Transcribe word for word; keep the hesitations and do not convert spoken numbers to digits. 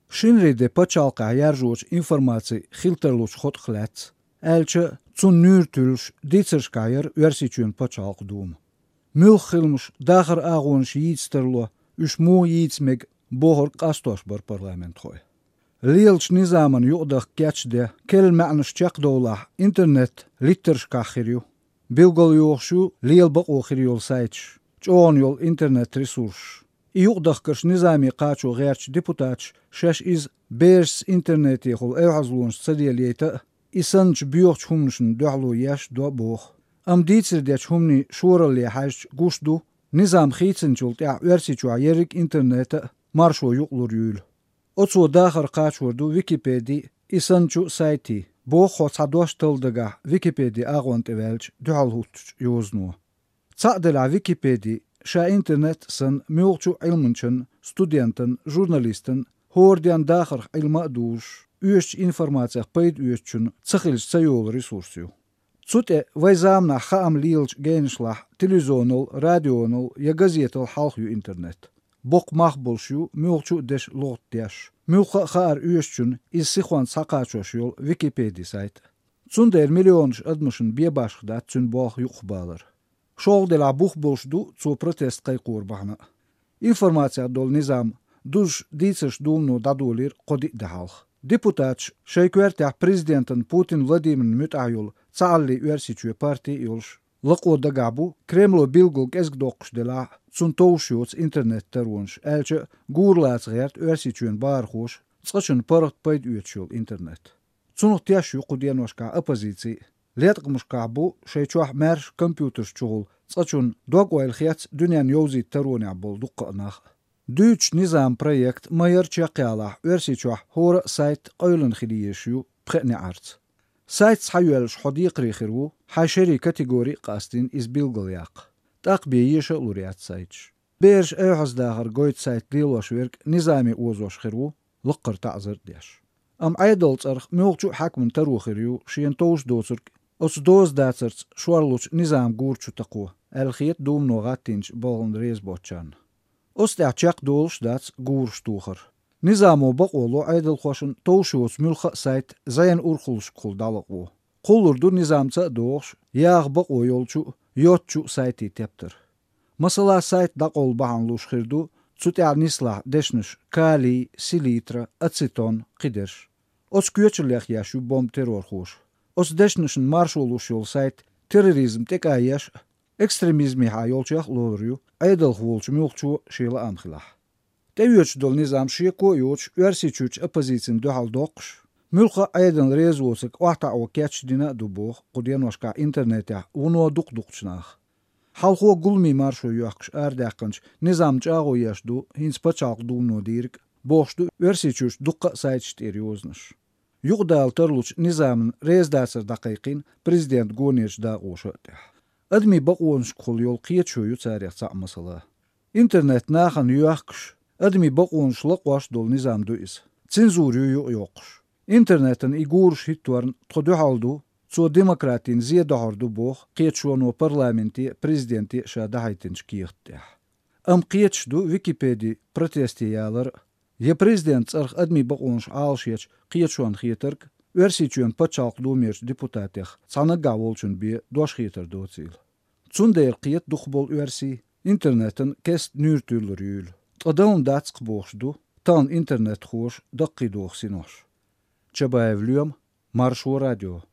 Šinrīde pačalkā jāržoč informācija hilterluč hot chlēts, elče cun nūrtulš dīcerškājar versičuun pačalku dūmu. Milchilmuš dāhar āgonš jīdsterlo, už mū jīdsmeg bohor qastoš bar parlament hoi. Lielč nizāman juqdah kječde, kel ma'nuš čakdollah internet litterškāxirju, bilgol joxšu liel baqoxirjol saitš, čoon jol internet resurš. Juqdah karš nizāmi qāčo gērč deputāč, šeš iz bērs interneti hol evhazlons cadielieta, isanč bjoxč humnšn dohlo yash do boh. Am dīcirdieč humni šoralie hajš gušdu, nizām xīcenčult ja versičua jerik interneta maršo juqlur jūl. Oco dāhar qāčordu Wikipedia isanču saiti, boh hots hadosh taldaga Wikipedia āgont evelč duhalhutč jozno. Caqdela Wikipedia Sha internet san milchu ilmunchen, studenten, journalisten, hoordian dāhar ilma duš, uurch informatie paid uurchun, tsachilch tsajol resursju. Tsute vajzamna khaam lielch geenslach, televizional, radional, ja gazetel halju internet. Bok machbolsju, milchu des lotdesh. Milcha khaar uurchun is sikhwan saqachosjol Wikipedia site. Tsunder miljoens admuschen biebashgda tsun boch yuqbalar. Шол дела бух болшду цо протест кайқур бахна. Информация дол низам дуж дицеш думну дадулир коди дахалх. Депутат шейквертя президентен Путин Владимир Мютайол цалли версичуе партии юлш. Лако дагабу Кремло билгул кезгдокш дела цун тоушиоц интернет тарунш. Элче гурлац герт версичуен бархош цқашын парат пайд уетшул интернет. Цунух тяшу куденошка оппозиции. Летqmuş kabu şeyçuah mer kompüter çuğul saçun dogwayl xiyats dünyan yozi taruni bol duqqanaq. Düç nizam projekt mayar çaqyala versiçuah hor sayt qaylın xiliyeshu pxni arts. Sayt sayel xodiq rixiru hasheri kategori qastin izbilgalyaq. Taqbiyeşe luriyat sayt. Berj ehazdagar goyt sayt liloshwerk nizami ozosh khiru lqr ta'zir dish. Am aydolts arx milchu hakmun tarukhiriu shientosh dosurk Os doos dācerts šuarluč nizām gūrču tako, elxiet dūm no gatiņš boln riezbočan. Os tā čak dolš dāc gūrš tūhar. Nizāmo baqolo aydalxošan taušos milxa sait zayan urxulš qul dalaqo. Qullurdu nizāmca dox, yāg baqo yolču, yotču saiti teptir. Masala sait daqol bahan luškhirdu, cutā nislah dešniš kali, silitra, aceton, qiderš. Os kjöčilek jašu bomb terrorxoš. Os dešnischen maršoluš jol sait terrorizm teka yash ekstremizmi ha yolchaq loryu aydal xulch milchu shila amxilah. Tevyoch dol nizam shiko yoch versichuch opposition dohal doqsh. Milqa aydan rezosik waqta o catch dina duboq qudenoshka internetya uno duqduqchnaq. Halxo gulmi marsho yoqsh ardaqanch nizam chago yashdu hins pachaq dumno dirk boxdu versichuch duqqa sayt eriyoznish. Yuqdal tarluch nizamın rezdāsar daqiqin prezident Goniech dāqoša. Admi baqonsh qul yol qiyachoyu tsariq sa'masala. Internet nāxan yuaqsh, admi baqonsh laqwash dol nizam duis. Cenzūrju yu yoqsh. Internetin igūrsh hittuarn tqoduhaldu, co demokratin ziedahardu boq qiyachono parlamenti prezidenti šā dahaitinch qiyahtih. Am qiyachdu Wikipedia protestiyalar Ja prezidents arx admi baqonsh aalshiech qiyachuan khieterk versichuan pachalq dumiers deputatih sana gavolchun bi dosh khieter docil. Tsundeer qiyat dukhbol versi internetin kest nürtülür yül. Tadam datsk boxdu tan internet khosh daqi doxsinosh. Chabaevlüam Marsho Radio.